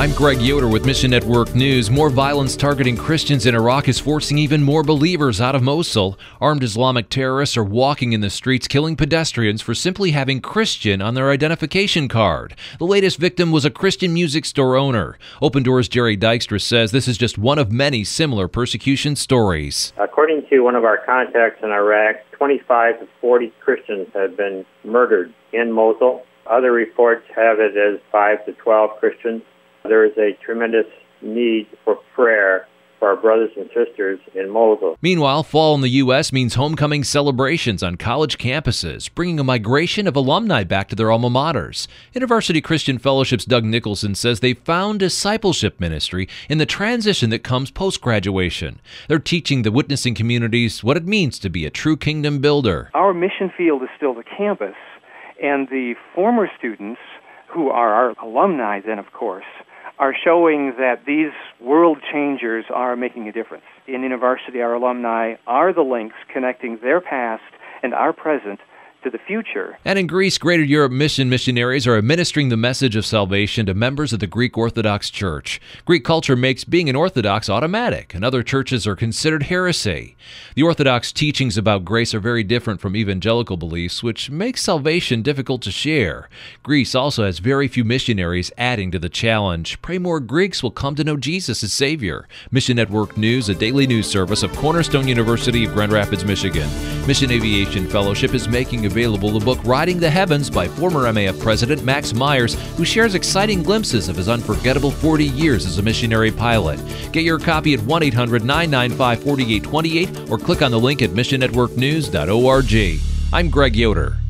I'm Greg Yoder with Mission Network News. More violence targeting Christians in Iraq is forcing even more believers out of Mosul. Armed Islamic terrorists are walking in the streets, killing pedestrians for simply having Christian on their identification card. The latest victim was a Christian music store owner. Open Doors' Jerry Dykstra says this is just one of many similar persecution stories. According to one of our contacts in Iraq, 25 to 40 Christians have been murdered in Mosul. Other reports have it as 5 to 12 Christians. There is a tremendous need for prayer for our brothers and sisters in Mosul. Meanwhile, fall in the U.S. means homecoming celebrations on college campuses, bringing a migration of alumni back to their alma maters. University Christian Fellowship's Doug Nicholson says they found discipleship ministry in the transition that comes post-graduation. They're teaching the witnessing communities what it means to be a true kingdom builder. Our mission field is still the campus, and the former students, who are our alumni then, of course, are showing that these world changers are making a difference. In university, our alumni are the links connecting their past and our present to the future. And in Greece, Greater Europe Mission missionaries are administering the message of salvation to members of the Greek Orthodox Church. Greek culture makes being an Orthodox automatic, and other churches are considered heresy. The Orthodox teachings about grace are very different from evangelical beliefs, which makes salvation difficult to share. Greece also has very few missionaries, adding to the challenge. Pray more Greeks will come to know Jesus as Savior. Mission Network News, a daily news service of Cornerstone University of Grand Rapids, Michigan. Mission Aviation Fellowship is making available the book Riding the Heavens by former MAF President Max Myers, who shares exciting glimpses of his unforgettable 40 years as a missionary pilot. Get your copy at 1-800-995-4828 or click on the link at missionnetworknews.org. I'm Greg Yoder.